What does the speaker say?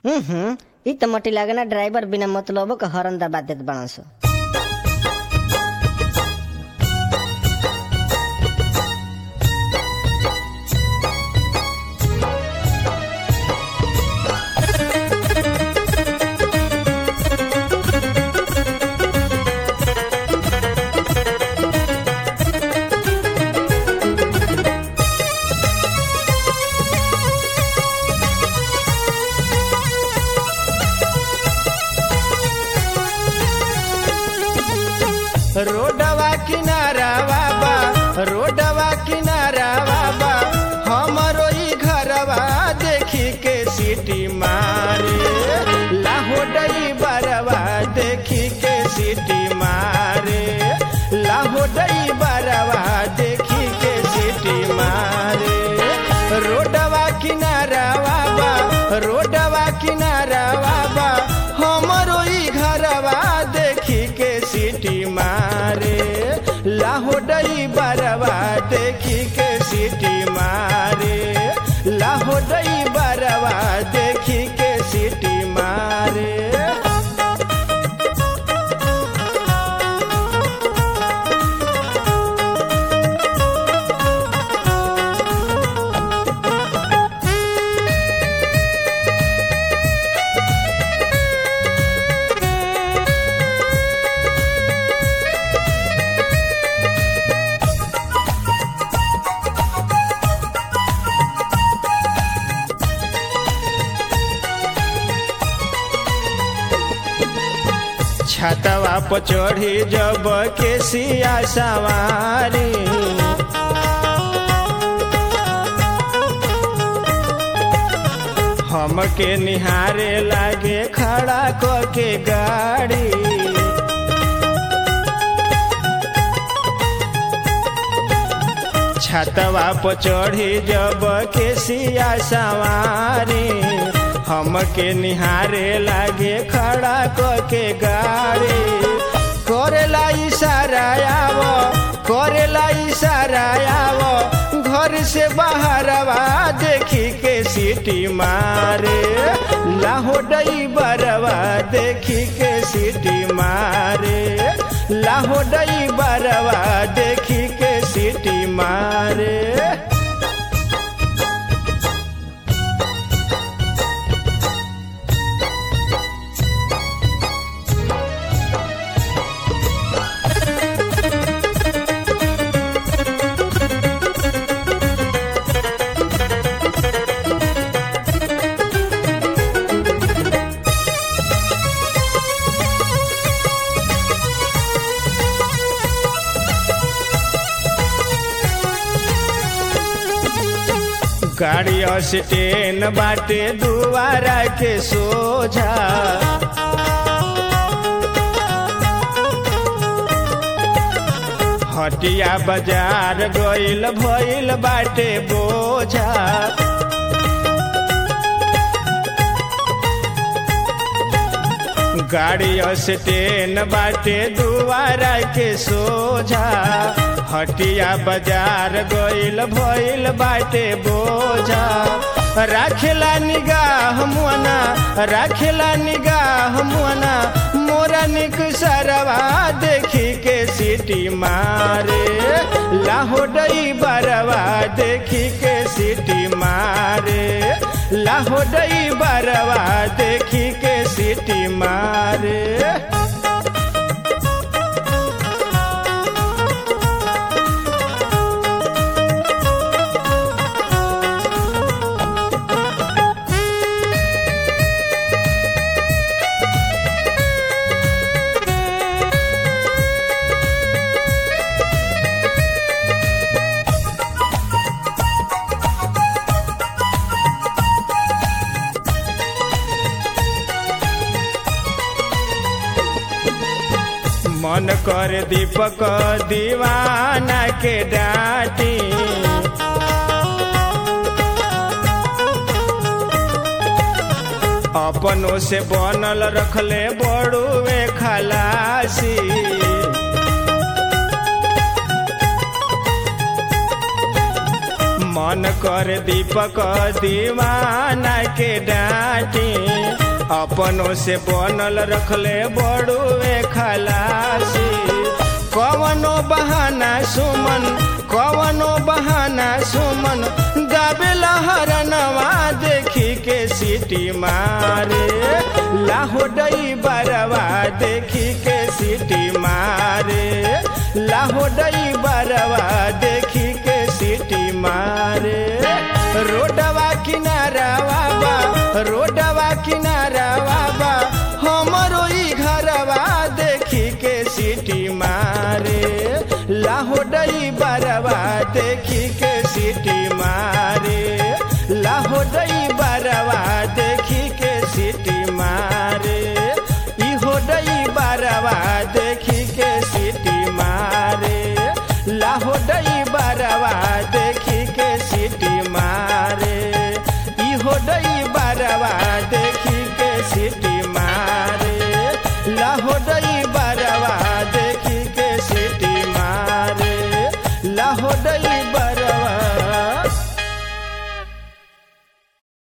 इ त मटी लागेना ड्राइवर बिना मतलबो के हॉर्न दबा देत बाणस। रोडवा किनारा बाबा, रोडवा किनारा बाबा, हमरो ई घरवा देखी के सीटी मारे। लाहोडई बरवा देखी के सीटी मारे, लाहोडई बरवा देखी के सीटी मारे। रोडवा किनारा बाबा, रोडवा किनारा बाबा, हमरो ई घरवा देखी के सीटी मारे। लाहोडई बरवा देखी के सीटी मारे, लाहोडई बरवा देखी के सीटी मारे। छतवा पर चढ़ी जब के सिया सवारी, हमके निहारे लागे खड़ा क के गाड़ी। छतवा पर चढ़ी जब के सिया सवारी, हमके निहारे लागे खड़ा क के गाड़ी। करेला इशारा आवो, करेला इशारा आवो, घर से बाहरवा देखी के सीटी मारे। लाहोडई बरवा देखी के सीटी मारे, लाहोडई बरवा देखी के सीटी मारे। गाड़ी स्टैंड बाटे दुआरा के सोझा, हटिया बाजार गइल भइल बाटे बोझा। गाड़ी स्टैंड बाटे दुआरा के सोझा, हटिया बाजार गइल भइल बाटे बोझा। राखेला निगाह मुअना, राखेला निगाह मुअना, मोरा निक सरवा देखी के सीटी मारे। लाहोडई बरवा देखी के सीटी मारे, लाहोडई बरवा देखी के सीटी मारे। मन कर दीपक दीवाना के डांटी, अपनों से बनल रखले बड़ुए खलासी। मन कर दीपक दीवाना के डांटी अपनों से बनल रखले बड़ुए खलासी कवनो बहाना सुमन गावेला हरनवा देखी के सीटी मारे लाहोडई बरवा देखी के सीटी मारे लाहोडई बरवा देखी के सीटी मारे रोडवा किनारावा बा हमरो ई घरवा देखी के सीटी मारे लाहोडई बरवा देखी के सीटी मारे लाहोडई बरवा देखी के सीटी मारे ई होडई बरवा देखी के सीटी मारे लाहोडई बरवा देखी के सीटी मारे ई होडई बरवा देखी के सीटी मारे लाहोडई बरवा देखी के सीटी मारे लाहोडई